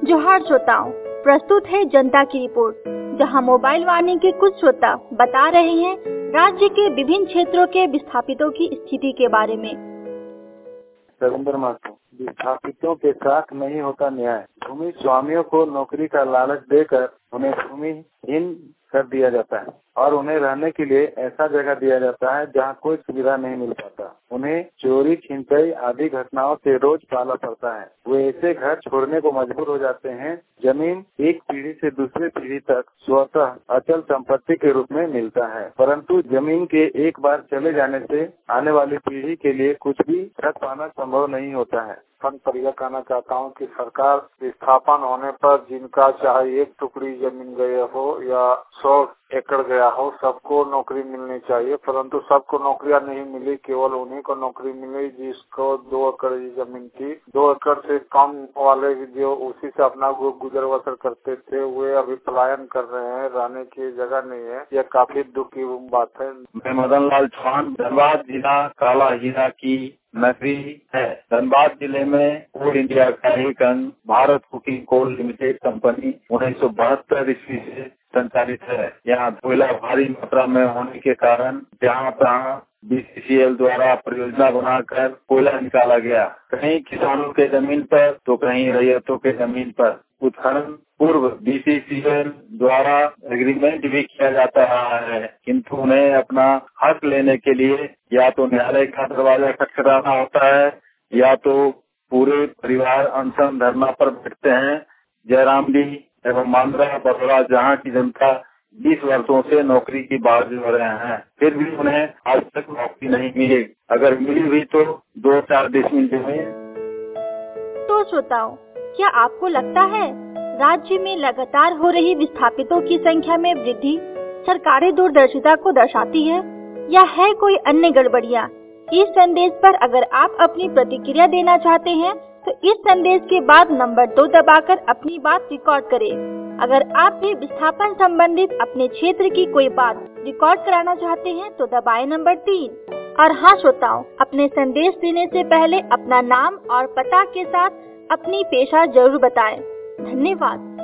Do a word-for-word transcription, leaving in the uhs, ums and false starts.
जोहार श्रोताओं, प्रस्तुत है जनता की रिपोर्ट, जहां मोबाइल वाणी के कुछ श्रोता बता रहे हैं राज्य के विभिन्न क्षेत्रों के विस्थापितों की स्थिति के बारे में। रविंद्र माथुर, विस्थापितों के साथ नहीं होता न्याय। भूमि स्वामियों को नौकरी का लालच देकर उन्हें भूमिहीन कर दिया जाता है और उन्हें रहने के लिए ऐसा जगह दिया जाता है जहां कोई सुविधा नहीं मिल पाता। उन्हें चोरी, छिनतई आदि घटनाओं से रोज पाला पड़ता है। वे ऐसे घर छोड़ने को मजबूर हो जाते हैं। जमीन एक पीढ़ी से दूसरी पीढ़ी तक स्वतः अचल संपत्ति के रूप में मिलता है, परंतु जमीन के एक बार चले जाने से आने वाली पीढ़ी के लिए कुछ भी रख पाना संभव नहीं होता है। फंड परिया कहना चाहता हूँ कि सरकार विस्थापन होने पर जिनका चाहे एक टुकड़ी जमीन गए हो या सौ एकड़ गया हो, सबको नौकरी मिलनी चाहिए, परंतु सबको नौकरियां नहीं मिली। केवल उन्हीं को नौकरी मिली जिसको दो एकड़ जमीन थी। दो एकड़ से कम वाले जो उसी से अपना गुजर बसर करते थे, वे अभी पलायन कर रहे हैं, रहने की जगह नहीं है। यह काफी दुख की बात है। मैं मदन लाल चौहान, धनबाद जिला काला हीरा की नगरी है। धनबाद जिले में कोल इंडिया का एक अंग Bharat cooking coal limited company उन्नीस सौ बहत्तर ईस्वी से संचालित है। यहाँ कोयला भारी मात्रा में होने के कारण जहाँ तहाँ बी सी सी एल द्वारा परियोजना बनाकर कोयला निकाला गया, कहीं किसानों के जमीन पर तो कहीं रैयतों के जमीन पर। उत्खनन पूर्व बी सी सी एल द्वारा एग्रीमेंट भी किया जाता रहा है, किंतु उन्हें अपना हक लेने के लिए या तो न्यायालय का दरवाजा खटखटाना होता है या तो पूरे परिवार अनशन धरना पर बैठते हैं। जयराम डी एवं मांद्रा बड़ौदा जहाँ की जनता बीस वर्षों से नौकरी की बात हो रहे हैं, फिर भी उन्हें आज तक नौकरी नहीं मिली। अगर मिली भी तो दो चार डिसमिल जमीन। तो श्रोताओं, क्या आपको लगता है राज्य में लगातार हो रही विस्थापितों की संख्या में वृद्धि सरकारी दूरदर्शिता को दर्शाती है या है कोई अन्य गड़बड़ियाँ? इस संदेश पर अगर आप अपनी प्रतिक्रिया देना चाहते हैं तो इस संदेश के बाद नंबर दो दबाकर अपनी बात रिकॉर्ड करें। अगर आप भी विस्थापन संबंधित अपने क्षेत्र की कोई बात रिकॉर्ड कराना चाहते हैं तो दबाएं नंबर तीन। और हाँ श्रोताओं, अपने संदेश देने से पहले अपना नाम और पता के साथ अपनी पेशा जरूर बताएं। धन्यवाद।